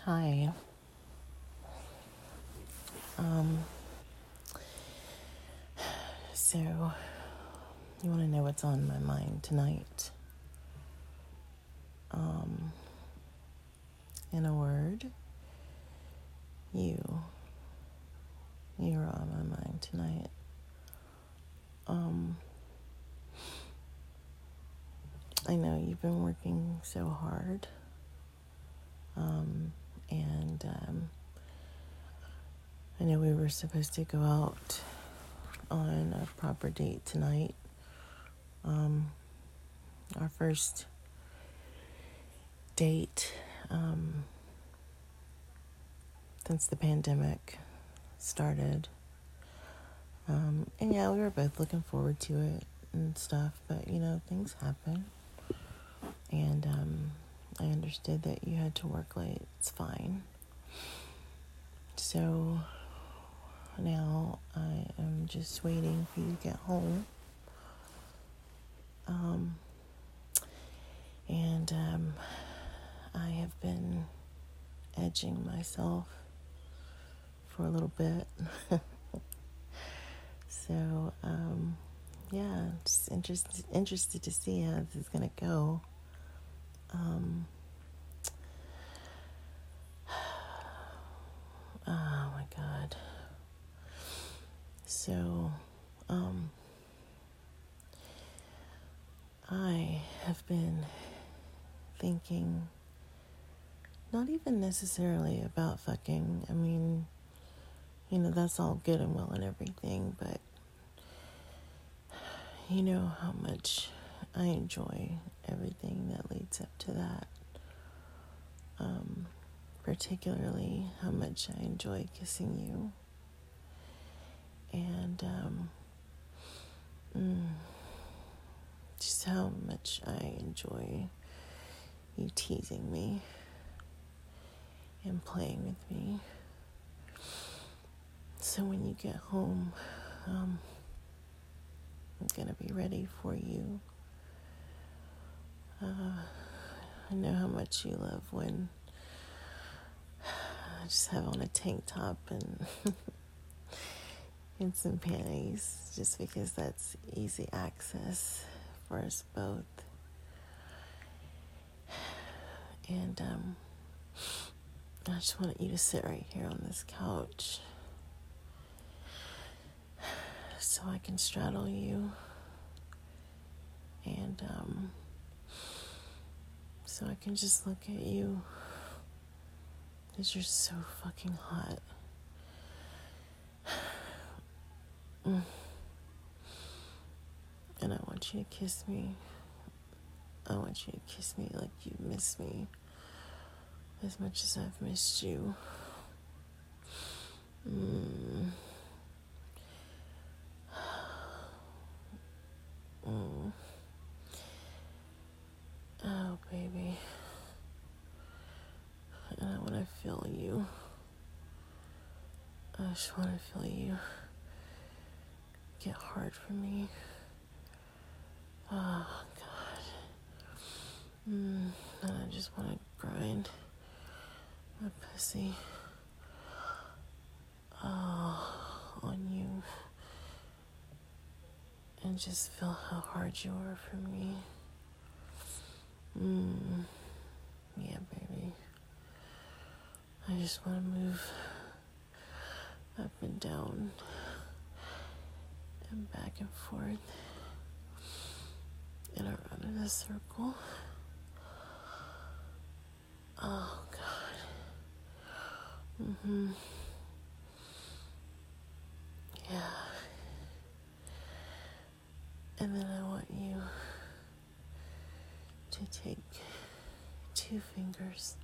Hi. Um, so you want to know what's on my mind tonight? Um, in a word, you. You're on my mind tonight. Um, I know you've been working so hard. And I know we were supposed to go out on a proper date tonight. Our first date since the pandemic started. And yeah, we were both looking forward to it and stuff, but things happen. And I understood that you had to work late. It's fine. So now I am just waiting for you to get home. And I have been edging myself for a little bit. So, yeah, just interested to see how this is going to go. Oh my God. So, I have been thinking, not even necessarily about fucking. I mean, that's all good and well and everything, but you know how much I enjoy everything that leads up to that. Particularly how much I enjoy kissing you. And just how much I enjoy you teasing me and playing with me. So when you get home, I'm gonna be ready for you. I know how much you love when I just have on a tank top and and some panties, just because that's easy access for us both. And I just want you to sit right here on this couch so I can straddle you, and so I can just look at you, because you're so fucking hot. And I want you to kiss me. I want you to kiss me like you miss me as much as I've missed you. Oh, baby. And I want to feel you. I just want to feel you get hard for me. Oh, God. And I just want to grind my pussy on you and just feel how hard you are for me. Yeah, baby. I just want to move up and down and back and forth and around in a circle. Oh, God. Yeah. And then I want you to take 2 fingers.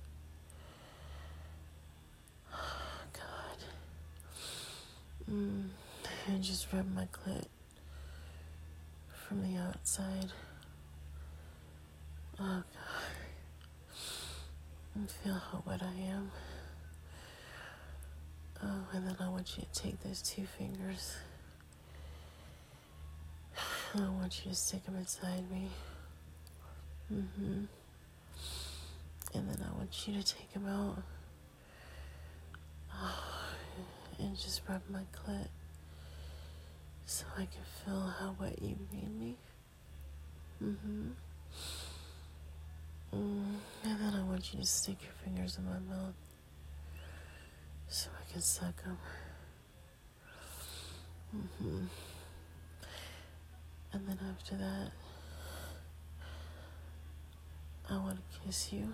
Oh, God. And just rub my clit from the outside. Oh, God. And feel how wet I am. Oh, and then I want you to take those 2 fingers. And I want you to stick them inside me. And then I want you to take them out And just rub my clit so I can feel how wet you made me. And then I want you to stick your fingers in my mouth so I can suck them. And then after that, I want to kiss you.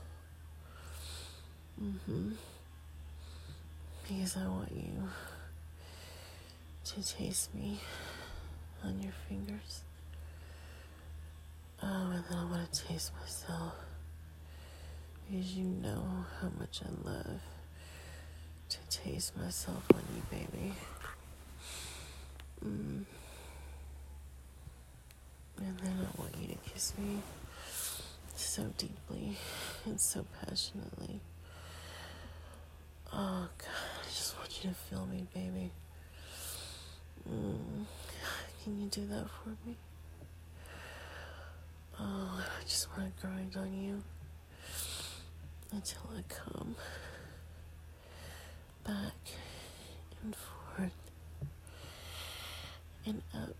Because I want you to taste me on your fingers. Oh, and then I want to taste myself. Because you know how much I love to taste myself on you, baby. And then I want you to kiss me so deeply and so passionately. Oh, God, I just want you to feel me, baby. Can you do that for me? Oh, I just want to grind on you until I come back and forth and up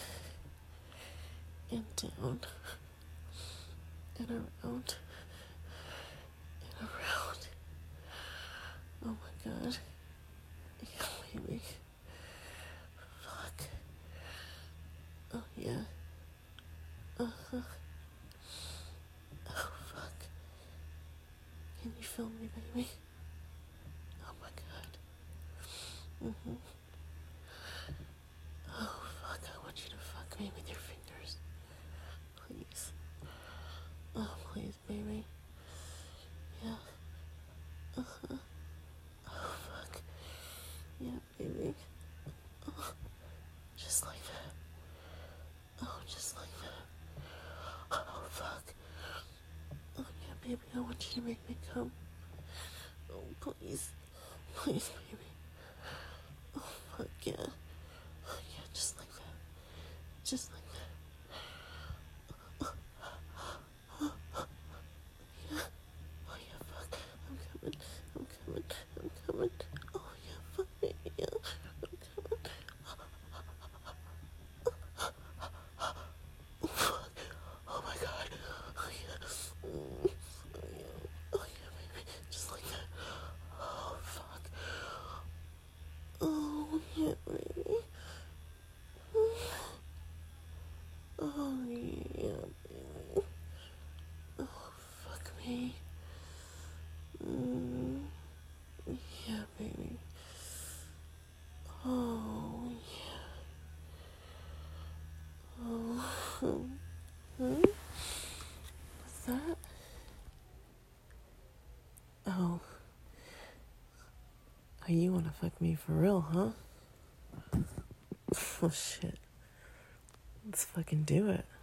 and down and around and around. Oh my God. Yeah, baby. Fuck. Oh yeah. Uh-huh. Oh fuck. Can you feel me, baby? Oh my God. Oh fuck, I want you to fuck me with your fingers. Please. Oh please, baby. Yeah. Uh-huh. Oh fuck. Yeah, baby. Oh, just like that. Oh, just like that. Oh fuck. Oh yeah, baby, I want you to make me come. Oh please. Please, baby. Oh fuck yeah. Oh yeah, just like that. Just like that. Yeah. Oh yeah, fuck. I'm coming. I'm coming. I'm coming. Oh yeah, fuck me. Yeah. I'm coming. Fuck. Oh my God. Oh yeah. Oh yeah. Oh yeah, baby. Just like that. Oh fuck. Oh yeah, baby. Oh yeah, baby. Oh fuck me. Yeah, baby. Oh yeah. Oh. What's that? Oh. Oh, you wanna fuck me for real, huh? Oh shit. Let's fucking do it.